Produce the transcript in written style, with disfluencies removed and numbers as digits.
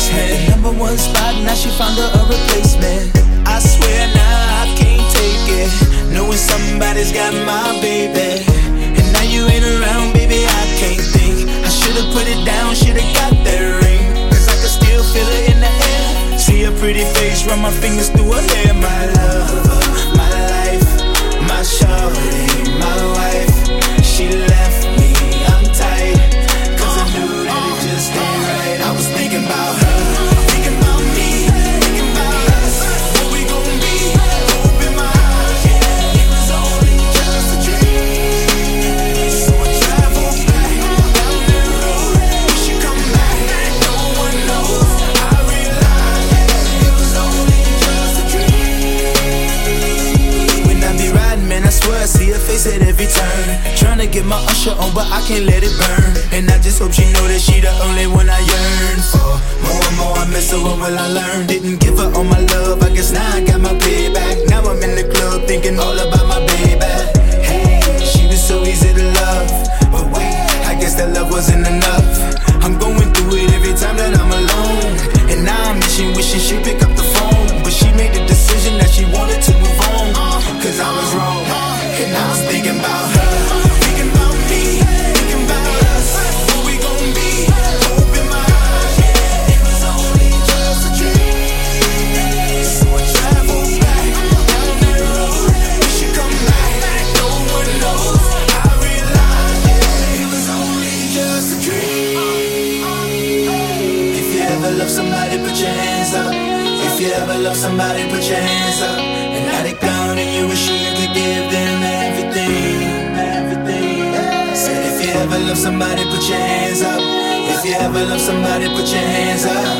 basement. Number one spot, now she found her a replacement. I swear now I can't take it, knowing somebody's got my baby. And now you ain't around, baby, I can't think. I should've put it down, should've got that ring, cause I can still feel it in the air. See her pretty face, run my fingers through her hair. My lover, my life, my shorty, my wife. She left me, I'm tight, cause I knew that it just ain't right. I was thinking about her, thinking about me, thinking about us, what we gon' be. Hope in my eyes, yeah, it was only just a dream. So I travel back down the road, wish you come back, no one knows. I realize, yeah, it was only just a dream. When I be riding, man, I swear I see her face at every turn. Tryna get my usher on, but I can't let it burn. And I just hope she know that she the only one I yearn for. More and more I miss her, what will I learn? Didn't give her all my love, I guess now I got my payback. Now I'm in the club thinking all about my baby. Hey, she was so easy to love, but wait, I guess that love wasn't enough. I'm going through it every time that I'm alone, and now I'm wishing she'd pick up the phone. But she made the decision that she wanted to move on, cause I was wrong. And I was thinking about her, thinking about me, thinking about us, what we gon' be. Hope in my eyes, yeah, it was only just a dream. So I travel back down that road, wish you come back, no one knows. I realize, yeah, it was only just a dream. If you ever love somebody, put your hands up. If you ever love somebody, put your hands up. And now they gone and you wish you could give them everything, everything. Said if you ever love somebody, put your hands up. If you ever love somebody, put your hands up.